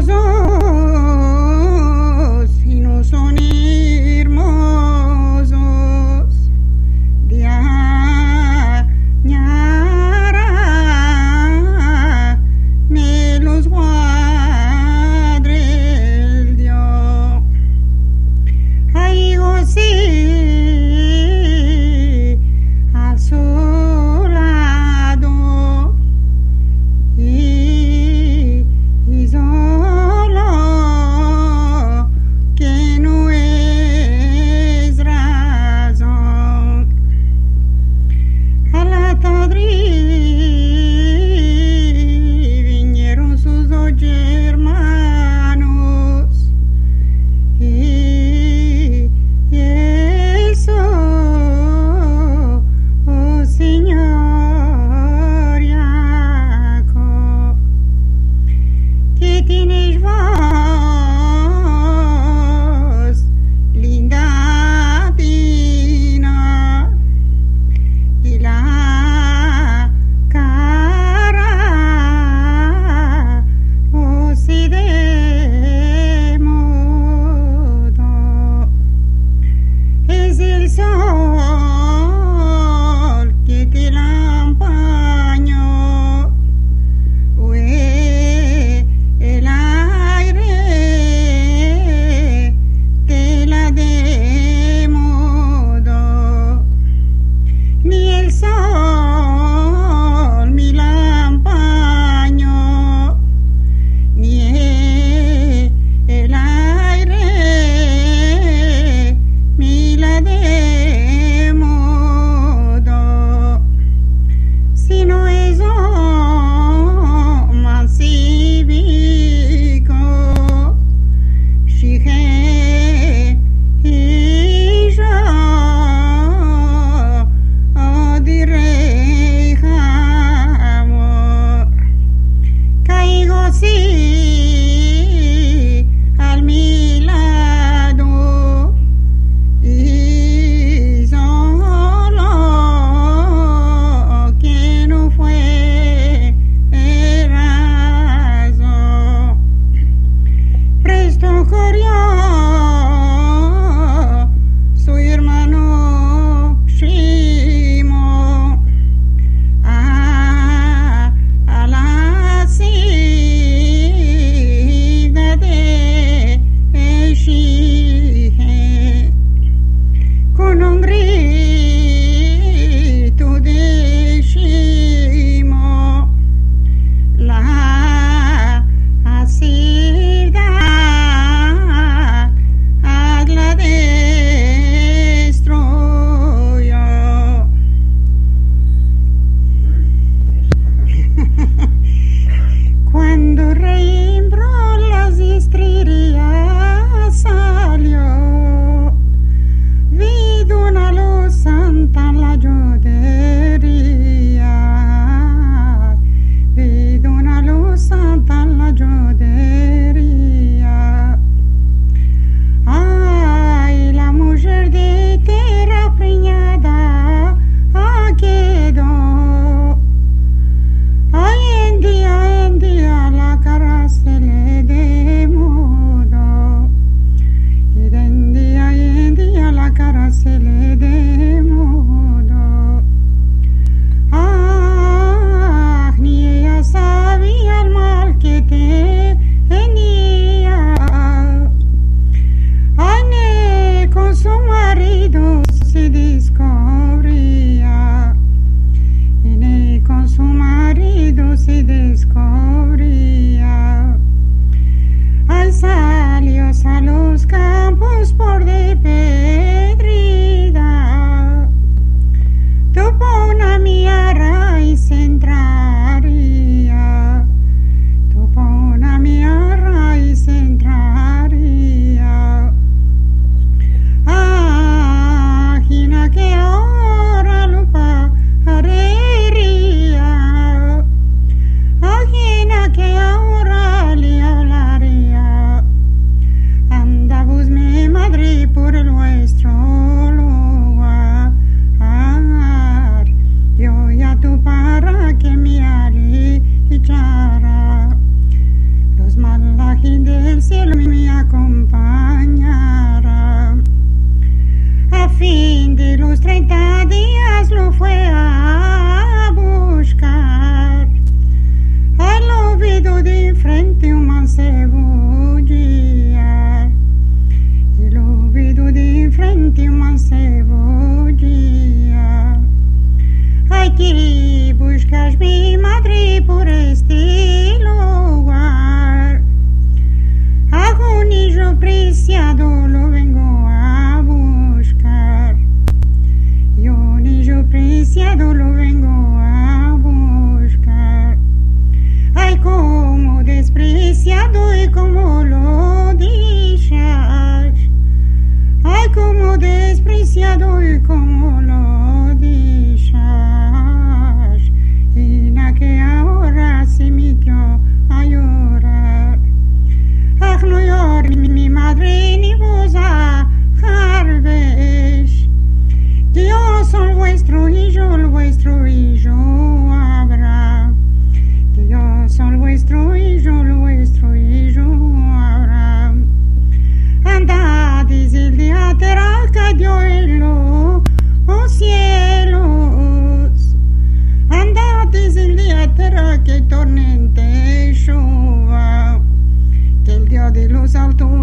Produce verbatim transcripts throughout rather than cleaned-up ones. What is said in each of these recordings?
ojos y no son hermosos, de añara me los guardé el Dios. Ay, José, al su lado, y, y solo que no es razón. A la tarde vinieron sus ocho hermanos, y, y eso, oh Señor Jacob, que tienes voz linda tina y la cara, oh si de modo es el sol que te la empañó, o es el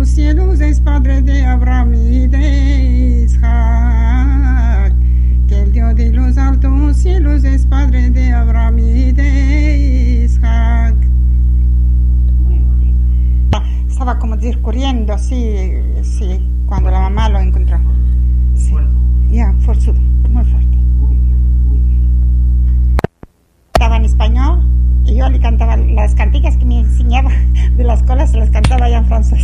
altos cielos es Padre de Abraham y de Isaac. Que el Dios de los altos cielos es Padre de Abraham y de Isaac. Muy bonito. Estaba como discurriendo así, sí, cuando la mamá lo encontró. Sí. Ya, forzudo, muy fuerte. Muy bien, muy bien. Estaba en español y yo le cantaba las cantigas que me enseñaba de la escuela, se las cantaba ya en francés.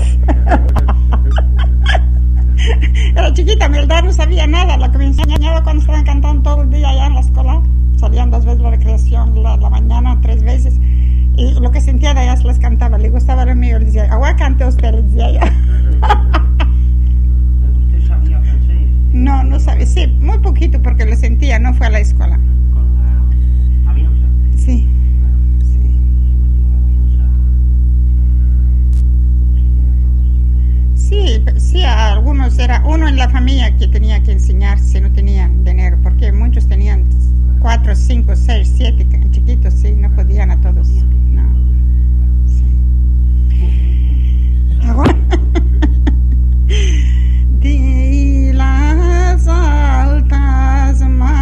Era chiquita, mi verdad no sabía nada. Lo que me enseñaba cuando estaban cantando todo el día allá en la escuela, salían dos veces la recreación, la, la mañana, tres veces, y lo que sentía de ellas se las cantaba. Le gustaba lo mío, le decía, agua cante usted, le decía yo. ¿Usted sabía francés? No, no sabía, sí, muy poquito porque lo sentía, no fue a la escuela. Con la avianza. Sí, sí. Sí, sí, a algunos era uno en la familia que tenía que enseñar si no tenían dinero, porque muchos tenían cuatro, cinco, seis, siete chiquitos, sí, no podían a todos. No. Sí. Ahora, de las altas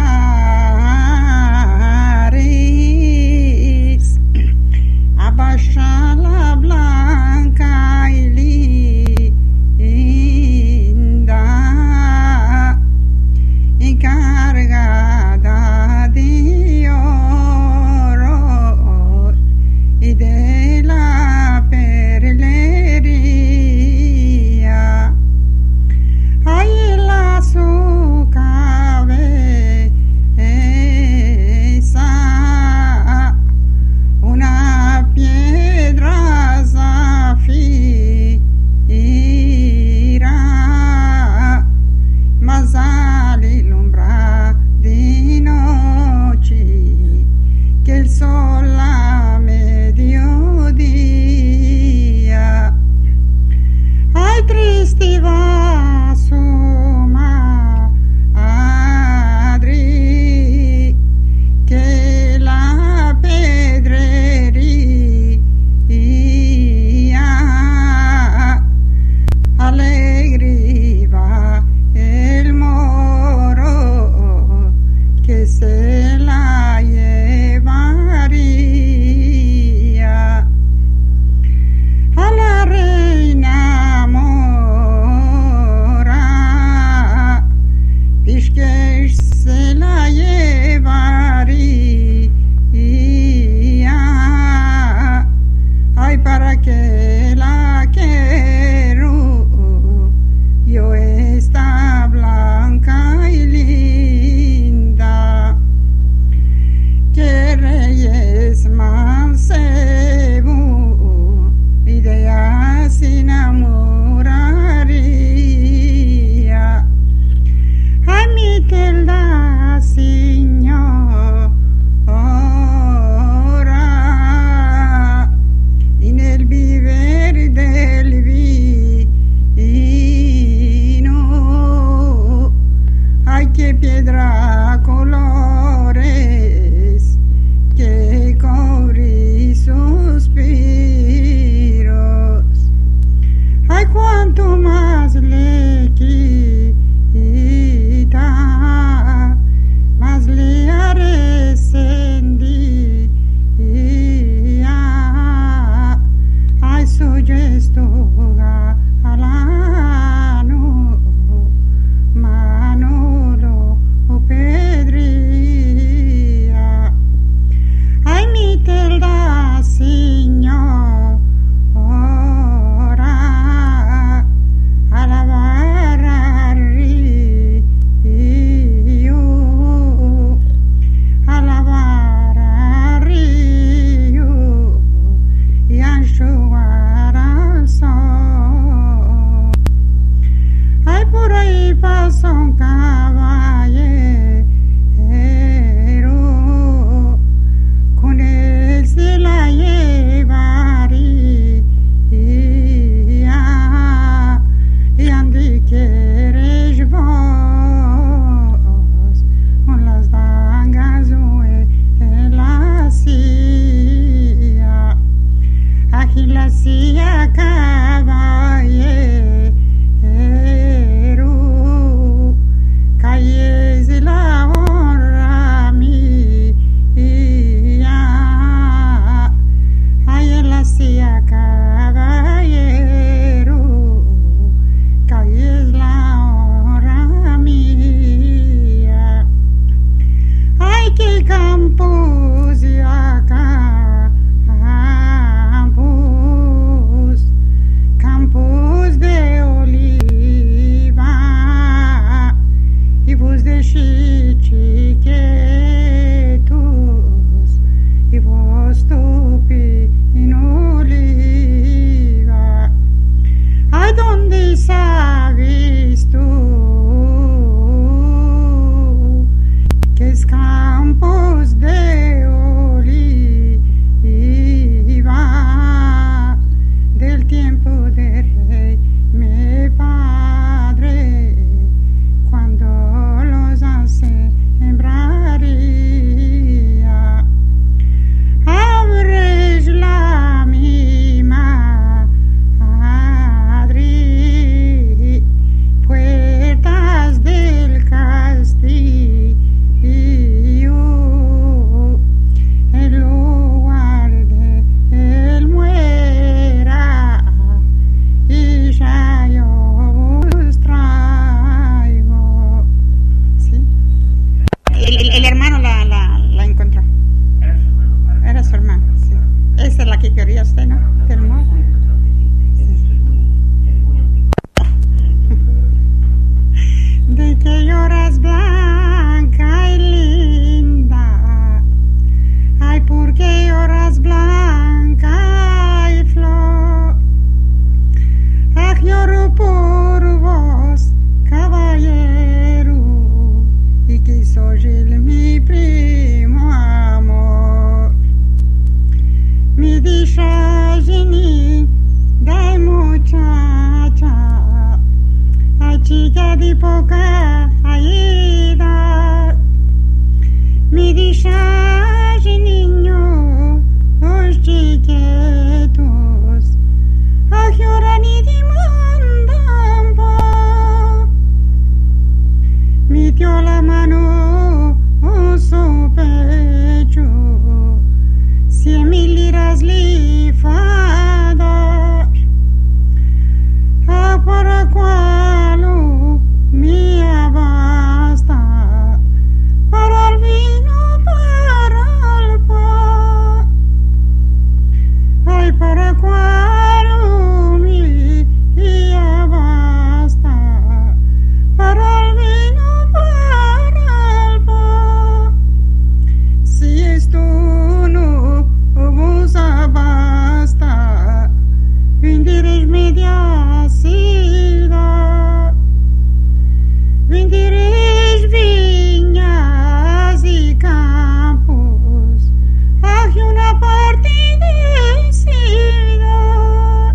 mares, abaixar la blanca y linda, encargada de oro y de la perlería. Ahí la su cabeza una piedra zafira, mas alumbra de noche que el sol a mediodía. Ay, triste va su madre, que la pedrería alegre va el moro que se la llevaría. A la reina mora, que se la llevaría. Ay, para que la quiero yo, esta blanca y linda, que reyes mancebo y de ella se enamoraría. Ay, mi telda, señora, en el viver del vino, ay, qué piedra colores que cubrí suspiros. Ay, cuánto más le quita, más le haré sentir. Ay, soy esto galano, Manolo Pedría. Ay, mi telda, señora, alabar al río, alabar al río y enjugar al sol. Ay, por ahí pasa un caballero, con él se la llevaría, y ande quieres vos, con las dangas en la silla, aquí la silla caballero. chica di poca edad, mi dice niño, os chiquitos, a ahora ni demandan pa, mi dio la mano a su pecho, cien mil liras le fa dar, a para cualo mi abasta, para el vino, para el pan, ay para cualo mi abasta, para el vino, para el pan, si esto no vos abasta, vendiréis media ciudad, vendiréis viñas y campos, hay una parte de ciudad,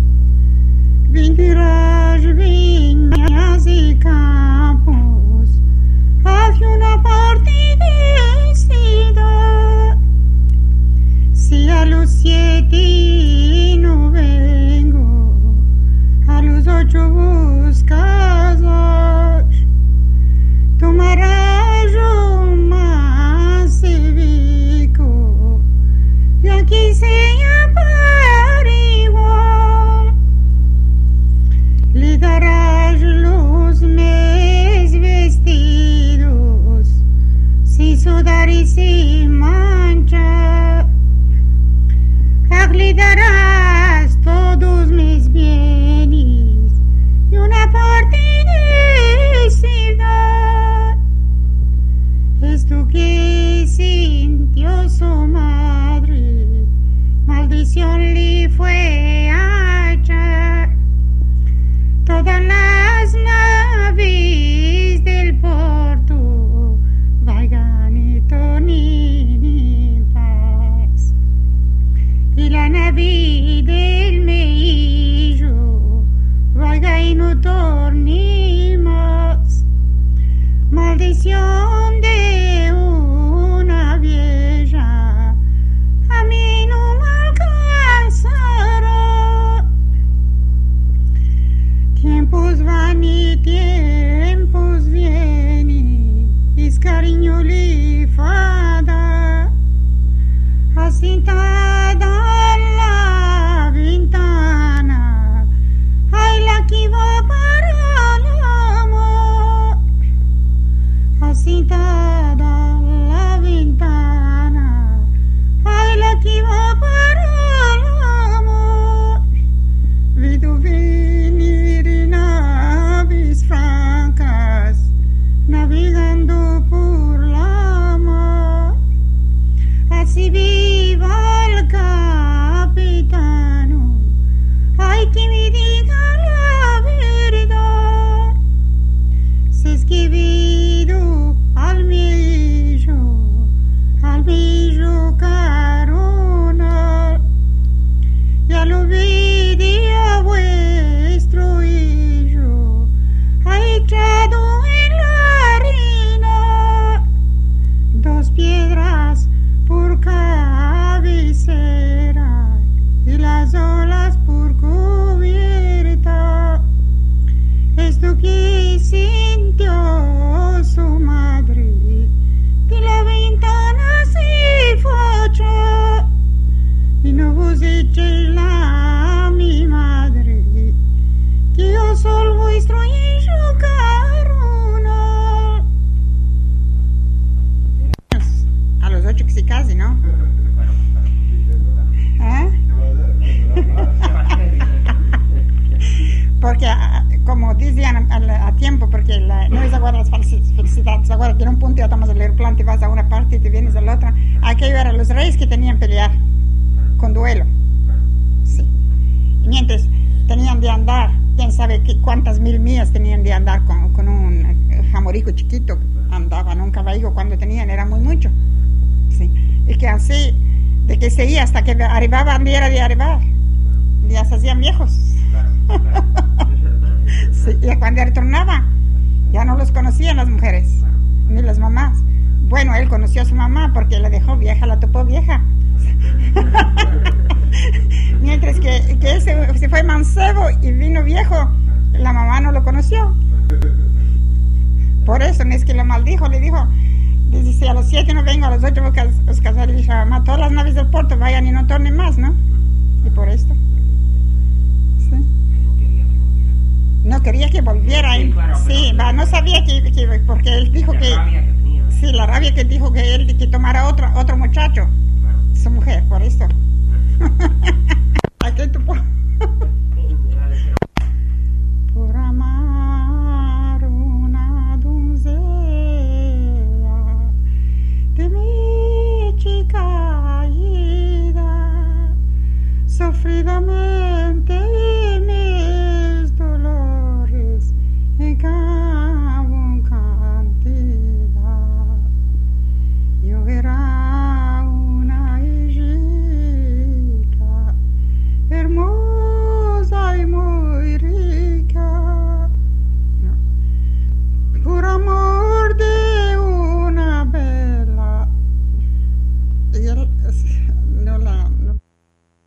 vendirás viñas y campos, hay una parte de ciudad, si a los siete no vengo, a los ocho buscas, tomarás un más cívico, y aquí sea para igual, le darás los mes vestidos, si sudar y si mancha, le darás todos mis bienes y una parte de ciudad. Esto que sintió su madre, maldición le fue hecha. Todas las naves del puerto vayan y tornen paz, y la nave del mello vaya y no torne más. Maldición de una vieja a mí no me alcanzará. Tiempos van y tiempos vienen, y cariño le fada, asentada en la ventana, ay la que va para el amor, asentada en la ventana, ay la que va para el amor, vedo venir naves francas, navegando por la mar, así viva el capitano, ay que me diga la verdad, si es que vido al mello, al mello caronal, ya lo vi a vuestro hijo, ha echado en la arena, dos piedras por cabecera y las olas por cubierta. Esto que sintió su madre, de la ventana se focha, y no vos echéis la mi madre, que yo soy vuestro hijo carnal. A los ocho que se case, ¿no? ¿Eh? Porque, como decían a, a tiempo, porque la, no es ahora las felicidades, ahora tiene un punto y tomas el aeroplano, te vas a una parte y te vienes a la otra. Aquello eran los reyes que tenían que pelear con duelo. Sí. Y mientras tenían de andar, quién sabe qué, cuántas mil millas tenían de andar con, con un jamorico chiquito, andaban un caballo cuando tenían, era muy mucho. Sí. Y que así, de que seguía hasta que arribaban, era de arribar, ya se hacían viejos. Claro, claro. Sí, y cuando retornaba, ya no los conocían las mujeres, ni las mamás. Bueno, él conoció a su mamá porque la dejó vieja, la topó vieja. Mientras que, que él se, se fue mancebo y vino viejo, la mamá no lo conoció. Por eso no es que lo maldijo, le dijo, dice, si a los siete no vengo, a los ocho voy a os casar. Y dijo, mamá, todas las naves del puerto vayan y no tornen más, ¿no? Y por esto. Sí. No quería que volviera. Sí, claro, sí, pero- va, no sabía que, que, porque él dijo La que, rabia que tenía. sí, la rabia que dijo que él que tomara otro, otro muchacho, Claro. su mujer, por esto.